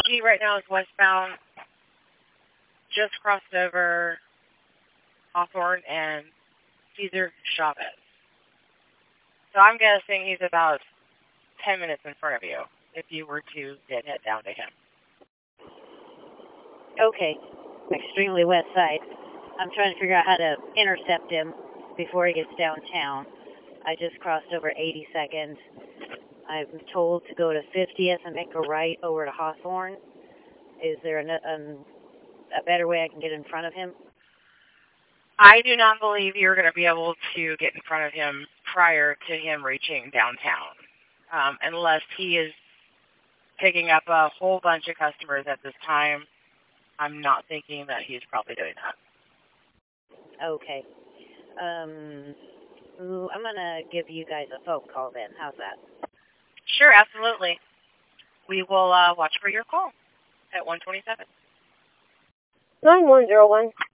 He right now is westbound, just crossed over Hawthorne and Cesar Chavez. So I'm guessing he's about 10 minutes in front of you if you were to head down to him. Okay. Extremely west side. I'm trying to figure out how to intercept him before he gets downtown. I just crossed over 82nd. I'm told to go to 50th and make a right over to Hawthorne. Is there a better way I can get in front of him? I do not believe you're going to be able to get in front of him prior to him reaching downtown, unless he is picking up a whole bunch of customers at this time. I'm not thinking that he's probably doing that. Okay. I'm going to give you guys a phone call then. How's that? Sure, absolutely. We will watch for your call at 127. 9101.